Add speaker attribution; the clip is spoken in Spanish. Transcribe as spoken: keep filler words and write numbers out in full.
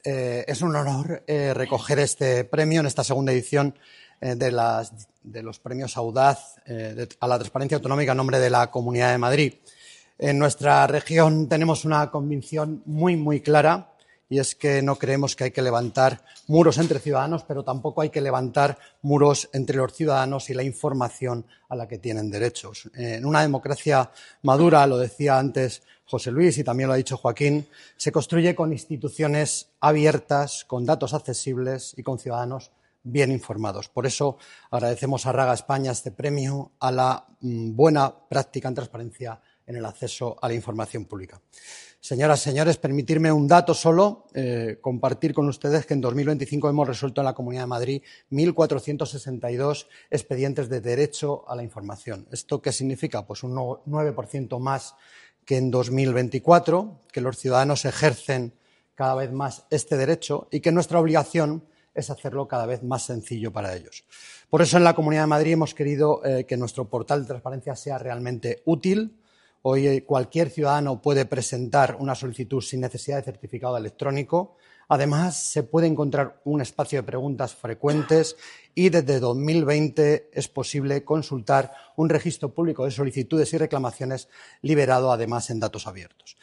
Speaker 1: Eh, es un honor eh, recoger este premio en esta segunda edición eh, de, las, de los premios Audaz eh, de, a la transparencia autonómica en nombre de la Comunidad de Madrid. En nuestra región tenemos una convicción muy, muy clara, y es que no creemos que hay que levantar muros entre ciudadanos, pero tampoco hay que levantar muros entre los ciudadanos y la información a la que tienen derechos. En una democracia madura, lo decía antes José Luis y también lo ha dicho Joaquín, se construye con instituciones abiertas, con datos accesibles y con ciudadanos bien informados. Por eso agradecemos a Raga España este premio a la mmm, buena práctica en transparencia en el acceso a la información pública. Señoras y señores, permitirme un dato solo, eh, compartir con ustedes que en dos mil veinticinco hemos resuelto en la Comunidad de Madrid mil cuatrocientos sesenta y dos expedientes de derecho a la información. ¿Esto qué significa? Pues un nueve por ciento más que en dos mil veinticuatro, que los ciudadanos ejercen cada vez más este derecho y que nuestra obligación es hacerlo cada vez más sencillo para ellos. Por eso en la Comunidad de Madrid hemos querido eh, que nuestro portal de transparencia sea realmente útil. Hoy cualquier ciudadano puede presentar una solicitud sin necesidad de certificado electrónico. Además, se puede encontrar un espacio de preguntas frecuentes y desde dos mil veinte es posible consultar un registro público de solicitudes y reclamaciones liberado además en datos abiertos.